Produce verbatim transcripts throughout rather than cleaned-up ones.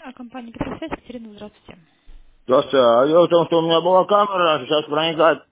А компания Петросвязь, Екатерина, здравствуйте. Здравствуйте. А дело в том, что у меня была камера, сейчас проникает.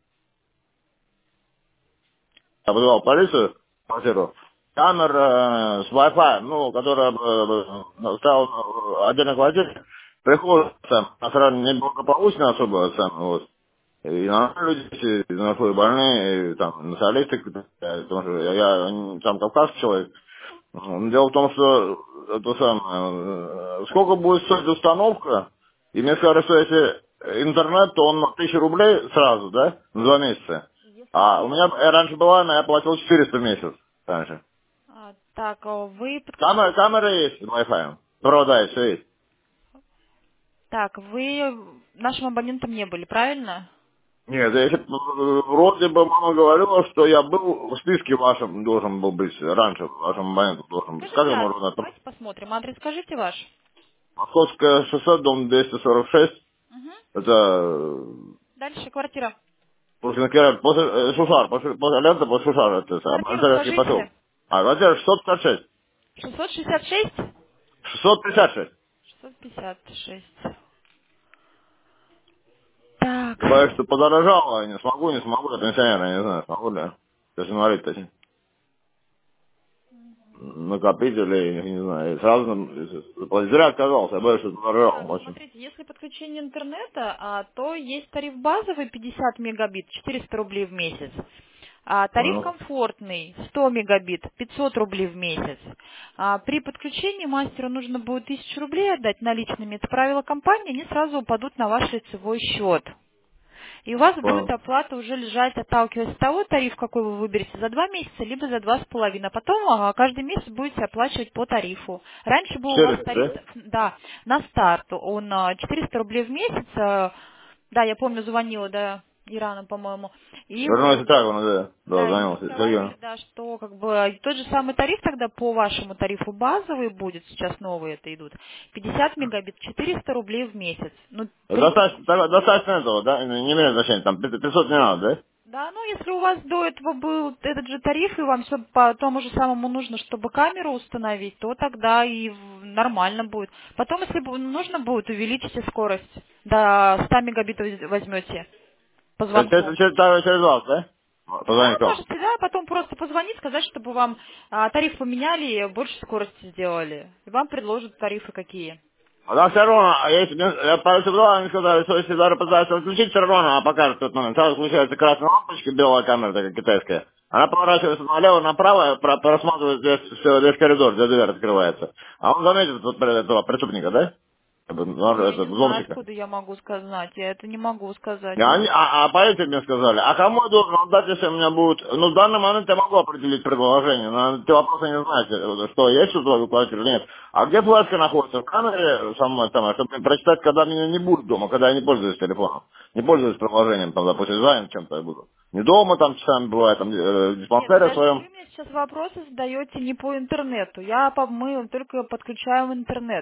Я вызывал полицию, квартиру. Камера э, с Wi-Fi, ну, которая э, стала в отдельной квартире, приходит там, на самом деле, неблагополучно особо, сам, вот. И на люди, и на больные, и там, националисты, потому что я, я сам кавказский человек. М, Дело в том, что это самое, э, сколько будет стоить установка, и мне сказали, что если интернет, то он на тысячу рублей сразу, да, на два месяца. Если А у вы... меня э, раньше была, она, я платил четыреста в месяц раньше. а, так, а вы... подключ- Камера, камера есть с Wi-Fi, провода есть, все есть. Так, вы нашим абонентом не были, правильно? Нет, если б, э, вроде бы мама говорила, что я был в списке вашем, должен был быть, раньше в вашем моменту должен быть. Как Скажите это адрес, можно? давайте посмотрим. Адрес скажите ваш. Московское шоссе, дом двести сорок шесть, Угу. это э, Дальше квартира. После, Накира- после э, Шушар, после, после лента, после Шушара, это сам, Квартиру Альцаревский посел. скажите. А, квартира шестьсот пятьдесят шесть. шестьсот шестьдесят шесть? шестьсот пятьдесят шесть. шестьсот пятьдесят шесть. Так. Я боюсь, что подорожало, я не смогу, не смогу, я пенсионер, я не знаю, смогу ли. Сейчас инвалид точнее. Накопители, я не знаю, и сразу нам- зря отказался, я боюсь, что подорожало Так, очень. смотрите, если подключение интернета, а, то есть тариф базовый пятьдесят мегабит, четыреста рублей в месяц. А тариф Понял. комфортный, сто мегабит, пятьсот рублей в месяц. А при подключении мастеру нужно будет тысячу рублей отдать наличными. Это правило компании, они сразу упадут на ваш лицевой счет. И у вас будет Понял. оплата уже лежать, отталкиваясь от того тариф, какой вы выберете, за два месяца, либо за два с половиной. А потом а, каждый месяц будете оплачивать по тарифу. Раньше был у вас Сервис, тариф, да? да, на старт, он а, четыреста рублей в месяц. а, Да, я помню, звонила, да, Ирану, по-моему. И Вернулся так, он, да. Да, да, и мы занялся, разговаривали, Сергей. да, что как бы тот же самый тариф тогда по вашему тарифу базовый будет, сейчас новые это идут, пятьдесят мегабит, четыреста рублей в месяц. Ну, при Достаточно, подключении. так- достаточно этого, да? Не не имеет значения, там пятьсот не надо, да? Да, ну если у вас до этого был этот же тариф, и вам все по тому же самому нужно, чтобы камеру установить, то тогда и в- нормально будет. Потом, если бу- нужно будет, увеличите скорость. До ста мегабит воз- возьмете по Через, звонку. через, через, через вас, да? Да, Позвоните вам. можете, да, потом просто позвонить, сказать, чтобы вам а, тариф поменяли и больше скорости сделали. И вам предложат тарифы какие. А да, все равно, а если мне- я порисовал, они сказали, что если даже пытаются отключить, все равно она покажет тот момент. Сразу включается красная лампочка, белая камера такая китайская. Она поворачивается налево, направо, про- просматривает весь, все, весь коридор, где дверь открывается. А он заметит тут этого преступника, да? Это, ну, Я это, не знаю, взломщика. откуда я могу сказать. Я это не могу сказать. И они, а, а полиция мне сказали, а кому я должен отдать, если у меня будет... Ну, в данный момент я могу определить предложение, но эти вопросы не знаете, что есть у твою квартиру или нет. А где флешка находится? В камере со мной, там, чтобы мне прочитать, когда меня не будет дома, когда я не пользуюсь телефоном, не пользуюсь приложением, там, допустим, занят чем-то я буду. Не дома там часами бывает, там, э, в Нет, диспансере подождите, вы своем. мне сейчас вопросы задаете не по интернету. Я по, мы только подключаем интернет.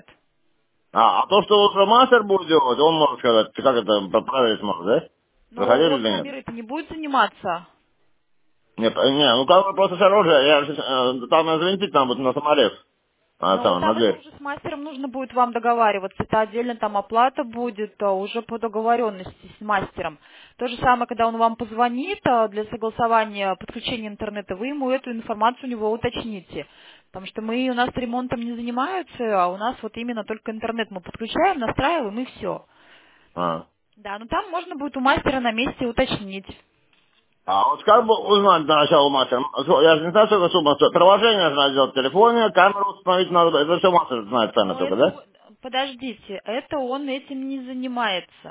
А, а то, что уже мастер будет делать, он может сказать, ты как это проверить сможешь, да? Но Заходили он или нет? камерой-то не будет заниматься. Нет, э, не, ну как просто с оружия, я, же, э, там завинтить там вот на саморез, а, Но там, на там это дверь. уже с мастером нужно будет вам договариваться. Это отдельно там оплата будет а, уже по договоренности с мастером. То же самое, когда он вам позвонит а, для согласования подключения интернета, вы ему эту информацию у него уточните. Потому что мы, у нас ремонтом не занимаются, а у нас вот именно только интернет мы подключаем, настраиваем и все. А. Да, но там можно будет у мастера на месте уточнить. А вот как бы узнать до начала мастера? Я же не знаю, сколько сумма стоит. Приложение же надо сделать в телефоне, камеру установить надо. Это все мастер знает сами Но только, это, да? о- подождите, это он этим не занимается.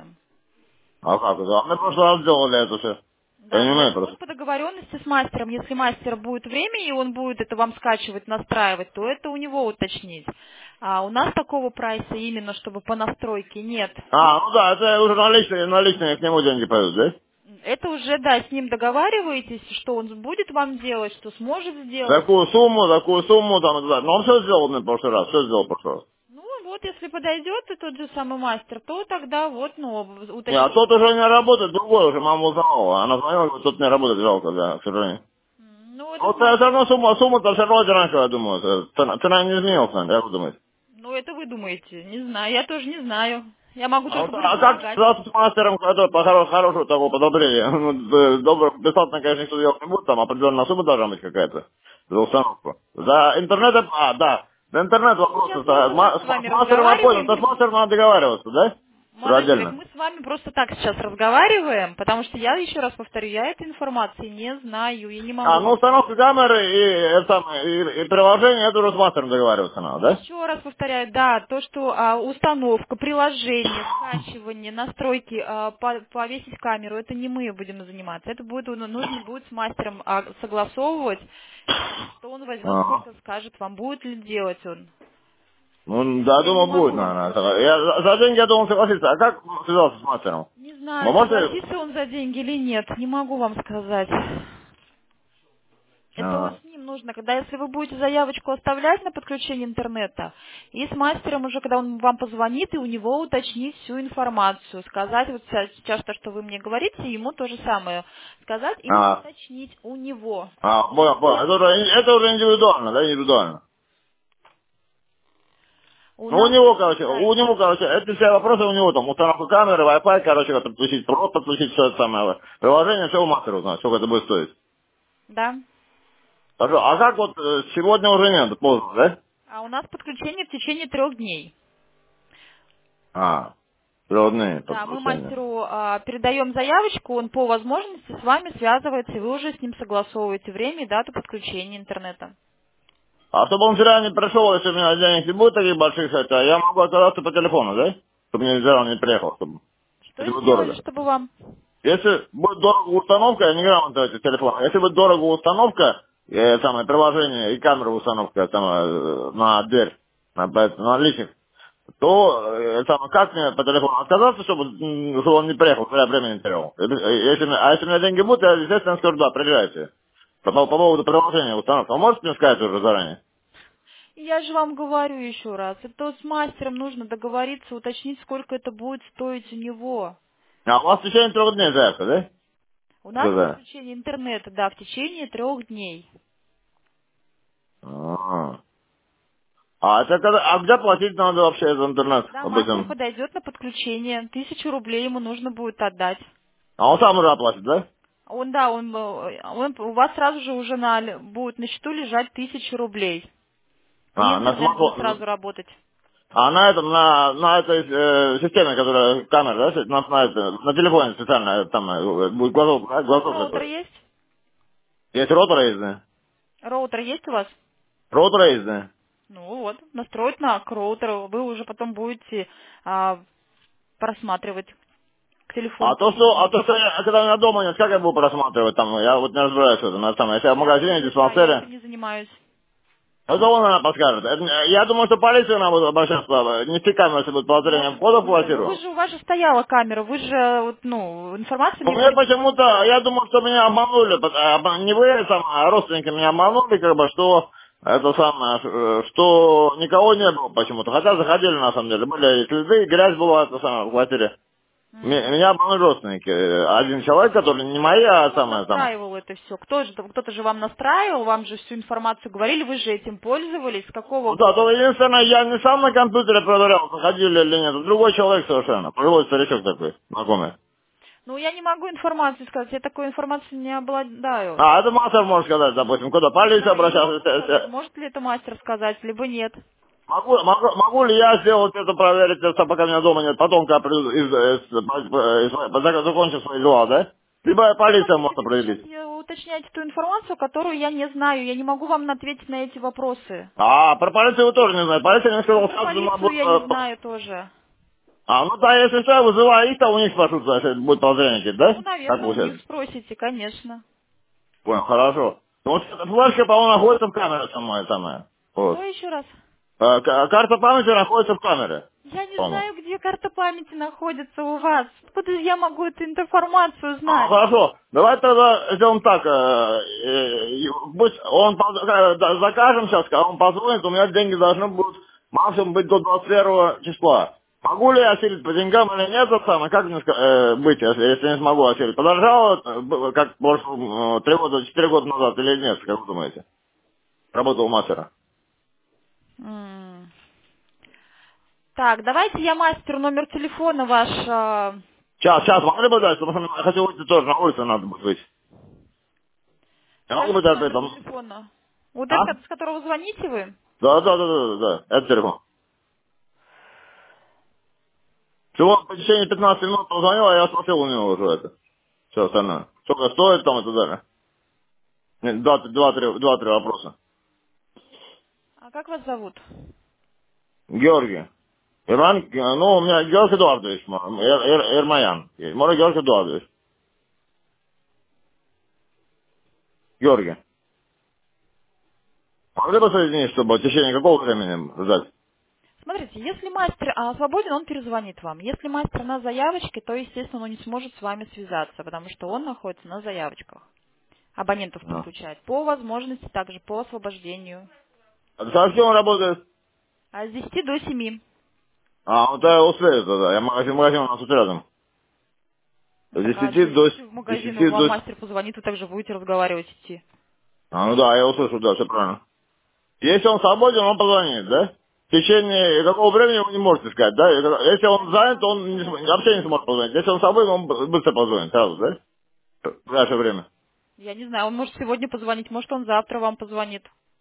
А как это? А мы в прошлый раз сделали это все. Я Да, не но умею это просто. он по договоренности с мастером. Если мастер будет время, и он будет это вам скачивать, настраивать, то это у него уточнить. А у нас такого прайса именно, чтобы по настройке, нет. А, ну да, это уже наличные, наличные к нему деньги пойдут, да? Это уже, да, с ним договариваетесь, что он будет вам делать, что сможет сделать. Такую сумму, такую сумму, там, и так далее. Но он все сделал на прошлый раз, все сделал в прошлый раз. Ну, вот, если подойдет и тот же самый мастер, то тогда вот, ну, Не, а уточните. тот уже не работает, другой уже, мама узнала. Она звонила, говорит, тот не работает, жалко, да, к сожалению. Ну, Ну, этот вот все мастер. равно сумма, сумма-то все равно одинаковая, я думаю. Цена, цена не изменилась, наверное, как вы думаете? Ну, это вы думаете? Не знаю, я тоже не знаю. Я могу А, только вот, а как связаться с мастером, который по хоро- хорошего такого подобрения? Ну, д- добро, бесплатно, конечно, никто делать не будет, там определенная сумма должна быть какая-то за установку. За интернетом, а, да, за интернет вопросы, Сейчас мы с, уже ма- с с вами мастером я понял, то с разговариваем. мастером надо договариваться, да? Уже Молодой человек, отдельно. мы с вами просто так сейчас разговариваем, потому что я, еще раз повторю, я этой информации не знаю, я не А, могу ну вам установка сказать. камеры и, это самое, и, и приложение, это уже с мастером договариваться надо, да? Еще раз повторяю, да, то, что а, установка, приложение, скачивание, настройки, а, по- повесить камеру, это не мы будем заниматься. Это будет, ну, нужно будет с мастером а, согласовывать, что он возьмет, Ага. сколько скажет вам, будет ли делать он. Ну, да, Я не думаю, будет, могу вам наверное. сказать. Я, за за деньги, я думал, согласиться. А как связался с мастером? Не Вы знаю, можете... согласится он за деньги или нет, не могу вам сказать. Это вот А, с ним нужно, когда если вы будете заявочку оставлять на подключение интернета, и с мастером уже, когда он вам позвонит, и у него уточнить всю информацию, сказать вот сейчас сейчас то, что вы мне говорите, ему то же самое сказать и а, уточнить у него. а, понял, понял. Это уже, это уже индивидуально, да, индивидуально. У Ну, у нас, него, короче, да, у него, короче, это все вопросы у него, там, установка камеры, Wi-Fi, короче, как подключить провод, подключить все это самое, приложение, все у мастера узнать, сколько это будет стоить. да. Хорошо, а как вот э, сегодня уже нет, поздно, да? А у нас подключение в течение трех дней. А, природные Да, мы подключения. мастеру а, передаем заявочку, он по возможности с вами связывается, и вы уже с ним согласовываете время и дату подключения интернета. А чтобы он вчера не пришел, если у меня денег не будет таких больших, это я могу отказаться по телефону, да? Чтобы мне вчера он не приехал, чтобы, Что если будет сделали, дорого. чтобы вам? Если будет дорого установка, я не грамотно эти телефон. Если будет дорого установка, э, самое приложение и камера установка самое, э, на дверь, на, на личник, то э, самое, как мне по телефону отказаться, чтобы, м, чтобы он не приехал, зря времени не терял. Э, Если, у меня- а если у меня деньги будут, я, естественно, скажу, да, приезжайте. По, по поводу приложения установки. Вы можете мне сказать уже заранее? Я же вам говорю еще раз, это с мастером нужно договориться, уточнить, сколько это будет стоить у него. А у вас в течение трех дней заявка, да? У нас Сказали. подключение интернета, да, в течение трех дней. А, а это когда, а где платить надо вообще за интернет Да, мастер обычно? подойдет на подключение, тысячу рублей ему нужно будет отдать. А он сам уже оплатит, да? Он, да, он, э, он у вас сразу же уже на, л- будет на счету лежать тысяча рублей. И А, на интернет будет смартфон. сразу работать. А на этом, на, на этой э, системе, которая камера, да, на, на, это- на телефоне специально, э, там э, будет глазок, да, глазок Роутер такой. есть? Есть ротор есть, да? Роутер есть у вас? Ротор есть, да? Ну вот, настроить на к роутеру. Вы уже потом будете а, просматривать к А телефону то, что, а подсоединить. то, что я, когда у меня дома нет, как я буду просматривать там, я вот не разбираюсь в этом, на самом, если я в Я магазине, тоже, да, я диспансере, этим не занимаюсь. это он она подскажет. Это, э, я думаю, что полиция нам будет обращаться, э, нести камеру, если будет подозрение Может входа быть, в уже. Но вы квартиру. же, у вас же стояла камера, вы же, вот, ну, информацию У мне меня говорите. почему-то, я думал, что меня обманули, пот- а, обма- не вы, сам, а родственники меня обманули, как бы, что это самое, э, что никого не было почему-то. Хотя заходили, на самом деле, были и следы, и грязь была, это самое, в квартире. Ме- М. Меня обманули родственники. Один человек, который не мои, а Кто самое, самое. настраивал это все? Кто же, кто-то же вам настраивал, вам же всю информацию говорили, вы же этим пользовались. С какого Ну да, года? то единственное, я не сам на компьютере проверял, заходили или нет. Другой человек совершенно. Пожилой старичок такой, знакомый. Ну, я не могу информацию сказать, я такой информацией не обладаю. А, это мастер может сказать, допустим, куда Не полиция знаю, я не обращалась. могу э, сказать, э, может ли это мастер сказать, либо нет. Могу, могу, могу ли я сделать это, проверить это, пока меня дома нет, потом, когда приду, из, из, из, из- закончу свои дела, да? Либо Ну, полиция смотрите, может вы сейчас определить. уточняете ту информацию, которую я не знаю. Я не могу вам ответить на эти вопросы. А, про полицию вы тоже не знаете. Полиция мне И сказала, про сразу же надо полицию будет... я не э, знаю тоже. А, ну да, если что, я вызываю их, то у них спрашивают, если будет подозрение какие-то, Ну, да? Так наверное, у них получается? спросите, конечно. Понял, хорошо. Ну, вот эта флешка, по-моему, находится в камере самая, самая. Что Вот. еще раз? А, к- карта памяти находится в камере, Я не по-моему. знаю, где карта памяти находится у вас. Откуда же я могу эту информацию А, знать? хорошо. Давай тогда сделаем так. э, э, пусть он поз- э, да, закажем сейчас, когда он позвонит, у меня деньги должны будут максимум быть до двадцать первого числа. Могу ли я осилить по деньгам или нет, это самое, как мне ска- э, быть, если, если не смогу осилить? Подорожало, э, б- как прошлом, э, три года, четыре года назад или нет, как вы думаете? Работал у мастера. М. Так, давайте я мастеру номер телефона ваш... а, Сейчас, сейчас, могли бы дать, потому что я хочу выйти тоже, на улицу надо будет выйти. Я могу бы Скажите дать номер это? телефона. Вот А? этот, с которого звоните вы? Да, да, да, да, да, да, это телефон. Всего по течение пятнадцати минут позвонил, а я спросил у него уже это. Все остальное. Сколько стоит там и так далее. Нет, Два-три два, три два, три вопроса. А как вас зовут? Георгий. Иран, ну, у меня Георгий Эдуардович, мо- Эр- Эр- Эрмаян. Может, Георгий Эдуардович. Георгий. Могли бы соединить, чтобы в течение какого времени ждать? Смотрите, если мастер а, свободен, он перезвонит вам. Если мастер на заявочке, то, естественно, он не сможет с вами связаться, потому что он находится на заявочках. Абонентов А. подключает. По возможности, также по освобождению. А со кем он работает? А с десяти до семи. А, вот я успею тогда. Я магазин, магазин у нас тут рядом. Ну С так, а десяти что, до... если в магазин десяти вам до... мастер позвонит, вы также будете разговаривать идти. А, ну да, я услышу, да, все правильно. Если он свободен, он позвонит, да? В течение какого времени вы не можете сказать, да? Если он занят, он не см- вообще не сможет позвонить. Если он свободен, он б- быстро позвонит, сразу, да? В наше время. Я не знаю, он может сегодня позвонить, может он завтра вам позвонит.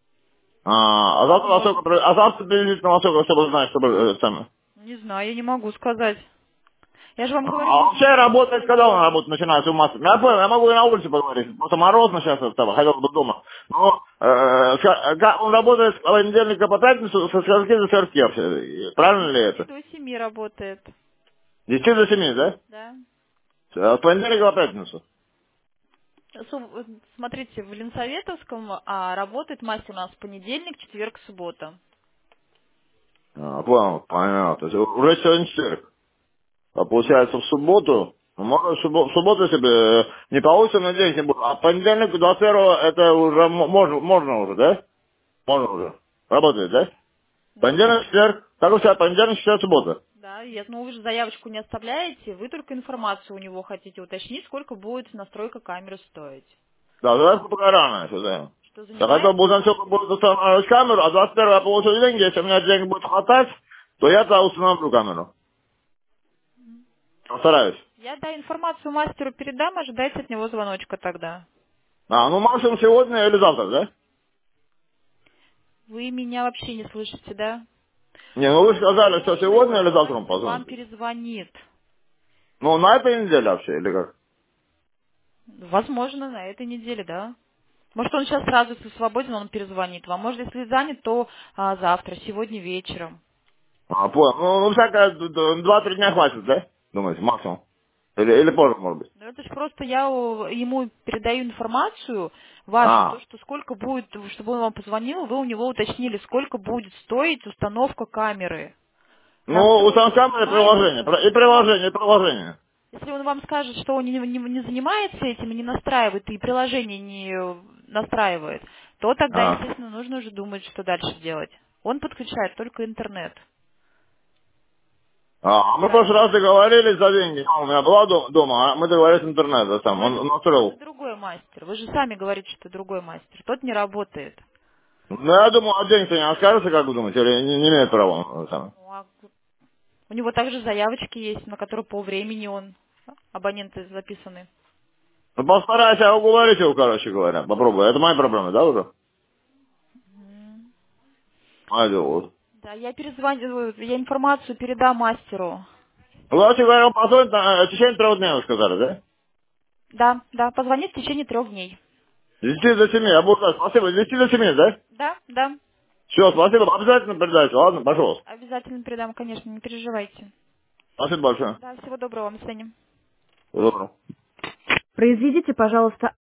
А, а завтра во Может. сколько, при- а завтра приблизительно во сколько, чтобы знать, чтобы э, сами. Не знаю, я не могу сказать. Я же вам А говорю, а если вообще мастер работает, когда он свободен. работает, начинается у массы. Я понял, я могу и на улице поговорить. Просто морозно сейчас, это, хотел бы дома. Но э, ска- ка- он работает с понедельника по пятницу со скольки до скольки вообще. Правильно ли С десяти это? до семи работает. С десяти до семи, да? Да. С понедельника по пятницу. Су- Смотрите, в Ленсоветовском а, работает мастер у нас в понедельник, четверг, суббота. А, понял, понятно. То есть уже сегодня четверг. А получается в субботу, ну, можно в субботу, в субботу, если бы э, не получится, на день не будет. А понедельник, двадцать первого, это уже м- можно, можно уже, да? Можно уже. Работает, да? Ну, Понедельник, четверг, как у тебя, понедельник, четверг, суббота. да, я, ну вы же заявочку не оставляете, вы только информацию у него хотите уточнить, сколько будет настройка камеры стоить. Да, заявку пока рано еще, да. Что Я хотел занимает? бы узнать, сколько будет устанавливать камеру, а двадцать первого я получу деньги, если у меня денег будет хватать, то я тогда установлю камеру. Постараюсь. Я, да, информацию мастеру передам, ожидайте от него звоночка тогда. А, ну максимум сегодня или завтра, да? Вы меня вообще не слышите, да? Не, ну вы сказали, что сегодня или завтра он Мастер вам позвонит. перезвонит. Ну, на этой неделе вообще, или как? Возможно, на этой неделе, да. Может, он сейчас сразу, если свободен, он перезвонит вам. Может, если занят, то а, завтра, сегодня вечером. А, понял. Ну, ну всякое, д- д- два-три дня хватит, да? Думаете, максимум? Или, или позже, может быть? Ну, это же просто я о, ему передаю информацию вашу, то, А, что сколько будет, чтобы он вам позвонил, вы у него уточнили, сколько будет стоить установка камеры. ну, у там Настройка камеры приложение, занимается. про- и Если он вам, приложение, и приложение. если он вам скажет, что он не, не- не занимается этим и не настраивает, и приложение не э, настраивает, то тогда, А, естественно, нужно уже думать, что дальше делать. Он подключает только интернет. а мы в прошлый раз договорились за деньги. А, у меня была дом- дома, а мы договорились интернет, да, там, Но он это, он это настроил. другой мастер. Вы же сами говорите, что другой мастер. Тот не работает. Ну, я думаю, а денег-то не откажется, как вы думаете, или не, не имеет права он сам? Ну, а у него также заявочки есть, на которые по времени он, абоненты записаны. Ну, постарайся уговорить его, короче говоря, попробуй. Это мои проблемы, да, уже? Мгм. Мое дело, вот. Да, я перезвоню, я информацию передам мастеру. Ну, короче говоря, он позвонит на э, в течение трех дней, вы сказали, да? Да, да, позвонит в течение трех дней. С десяти до семи, я буду ждать. Спасибо, с десяти до семи, да? Да, да, Все, спасибо, обязательно передайте, ладно, пожалуйста. обязательно передам, конечно, не переживайте. Спасибо большое. Да, всего доброго вам, до свидания. Всего доброго. Произведите, пожалуйста,